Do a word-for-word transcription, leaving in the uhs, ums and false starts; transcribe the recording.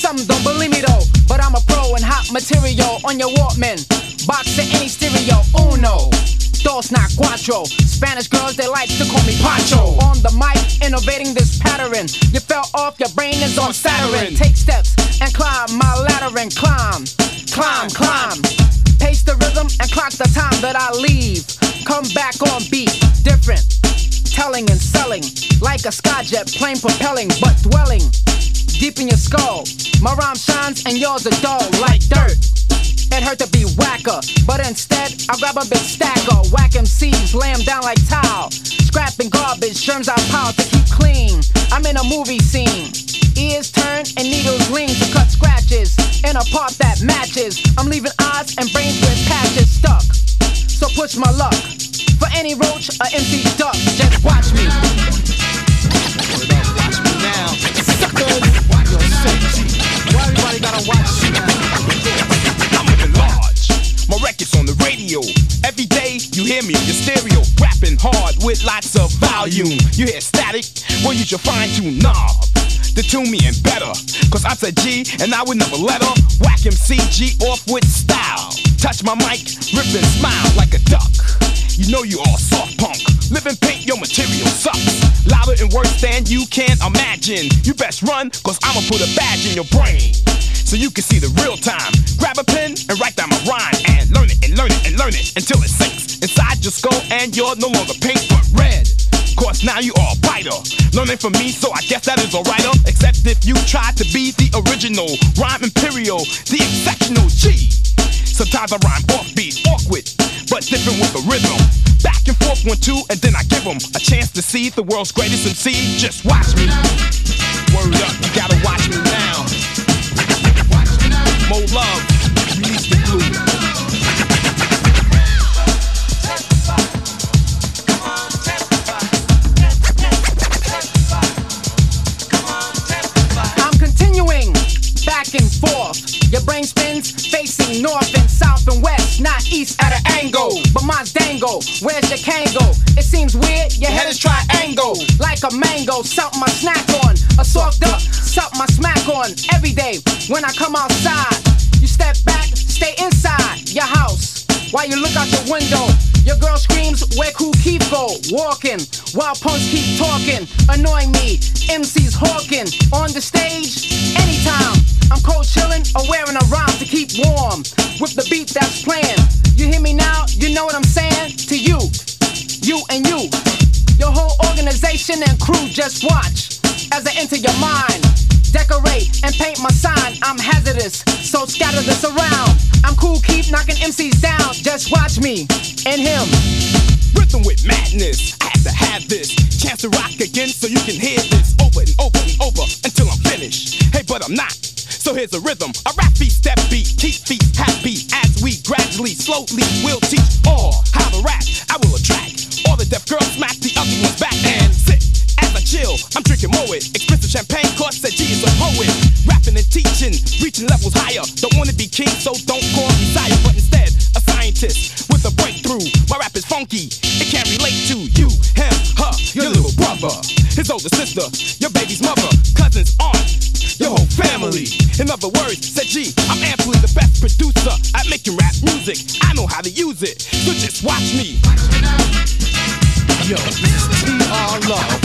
Some don't believe me though, but I'm a pro in hot material on your Walkman. Box to any stereo, uno, dos, not cuatro. Spanish girls, they like to call me Pancho. On the mic, innovating this pattern. You fell off, your brain is on Saturn. Take steps and climb my ladder and climb, climb, climb. Pace the rhythm and clock the time that I leave. Come back on beat, different. Telling and selling, like a skyjet plane propelling, but dwelling deep in your skull. My rhyme shines and yours are dull like dirt. It hurt to be whacker, but instead I'll grab a big stacker. Whack M Cs, lay 'em down like tile. Scrapping garbage, germs I pile to keep clean. I'm in a movie scene. Ears turn and needles lean to cut scratches in a part that matches. I'm leaving eyes and brains with patches stuck. So push my luck. For any roach or M C duck, just watch me. Word up, watch me now. Suckers! Yo, say G. Why everybody gotta watch me now? I'm living large. My record's on the radio. Every day you hear me on your stereo. Rapping hard with lots of volume. You hear static? Well, use your fine-tuned knob to tune me in better. Cause I'm a G and I would never let her whack M C G off with style. Touch my mic, rip and smile like a duck. You know you all soft punk. Live in pink, your material sucks. Louder and worse than you can imagine. You best run, cause I'ma put a badge in your brain, so you can see the real time. Grab a pen and write down my rhyme, and learn it and learn it and learn it until it sinks inside your skull and you're no longer pink but red. Cause now you all biter. Learning from me, so I guess that is alrighter. Except if you try to be the original rhyme imperial, the exceptional G. Sometimes I rhyme offbeat, awkward, but different with the rhythm. Back and forth one, two, and then I give them a chance to see the world's greatest M C. Just watch me. Word up, you gotta watch me now. More love, release the glue. I'm continuing back and forth. Your brain spins facing north and south and west, not east at an angle. But mine's dango, where's your Kango? It seems weird, your head is triangle. Like a mango, something I snack on. A soft duck, something I smack on. Every day when I come outside, you step back, stay inside your house. While you look out your window, your girl screams, where Kool Keith go? Walking, while punks keep talking, annoying me, M Cs hawking. On the stage, anytime, I'm cold chilling or wearing a rhyme to keep warm with the beat that's playing. You hear me now, you know what I'm saying? To you, you and you, your whole organization and crew, just watch as I enter your mind. Decorate and paint my sign, I'm hazardous, so scatter this around. I'm cool, keep knocking M Cs down, just watch me and him. Rhythm with madness, I have to have this chance to rock again so you can hear this over and over and over until I'm finished. Hey, but I'm not, so here's a rhythm. A rap beat, step beat, keep feet happy as we gradually, slowly will teach all how to rap. I will attract all the deaf girls, smack the ugly ones back and sit. As I chill, I'm drinking Moet. Expensive champagne, cause said G is a poet. Rapping and teaching, reaching levels higher. Don't wanna be king, so don't call me sire, but instead, a scientist with a breakthrough. My rap is funky, it can't relate to you, him, her, your little brother, his older sister, your baby's mother, cousins, aunt, your whole family. In other words, said G, I'm amply the best producer at making rap music. I know how to use it, so just watch me. Yo, this is T R Love.